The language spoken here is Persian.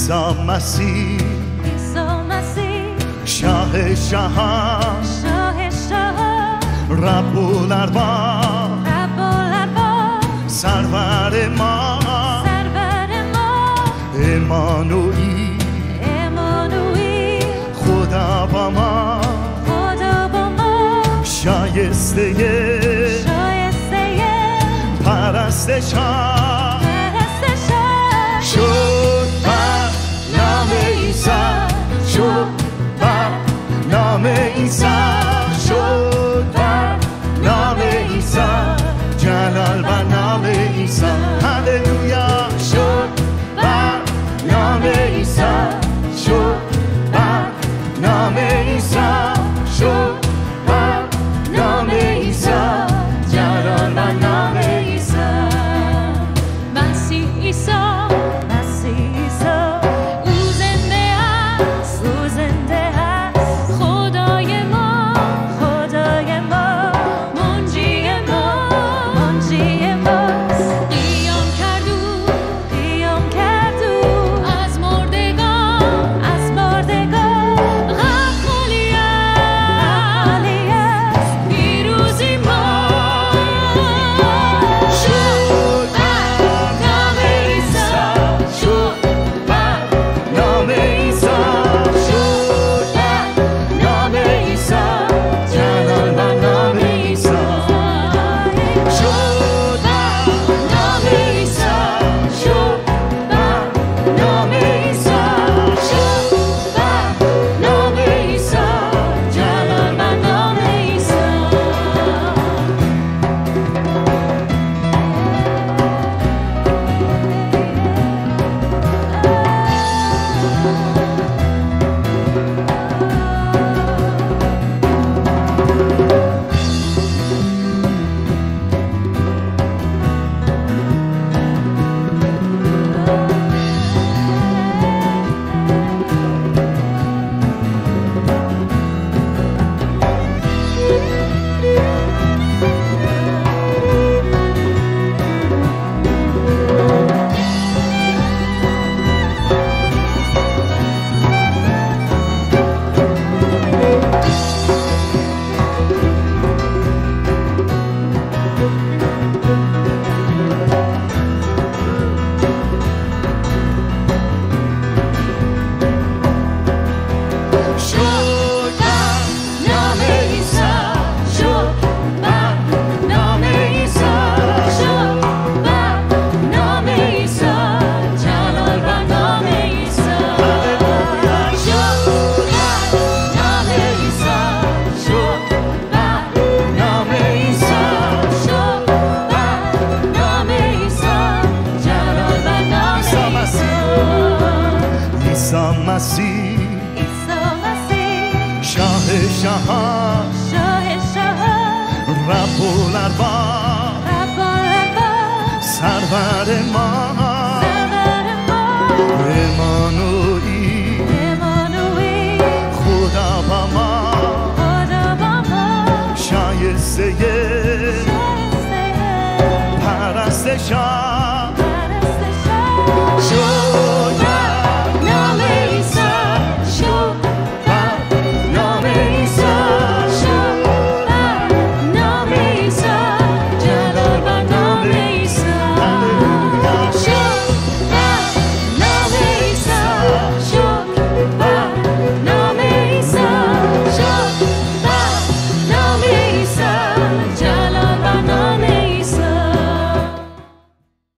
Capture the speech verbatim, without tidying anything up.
عیسی مسیح شاه شهان رب الارباب سرور ما امانوئیل خدا با ما شایسته پرستشان شد بر نام عیسی شد بر نام عیسی شد بر نام عیسی جلال بر نام عیسی هللویا شد بر نام عیسی شد بر نام عیسی شد بر نام عیسی جلال بر نام عیسی مسیح عیسی شاه شهان رب الارباب سرور ما امانوئیل خدا با ما شایسته پرستشان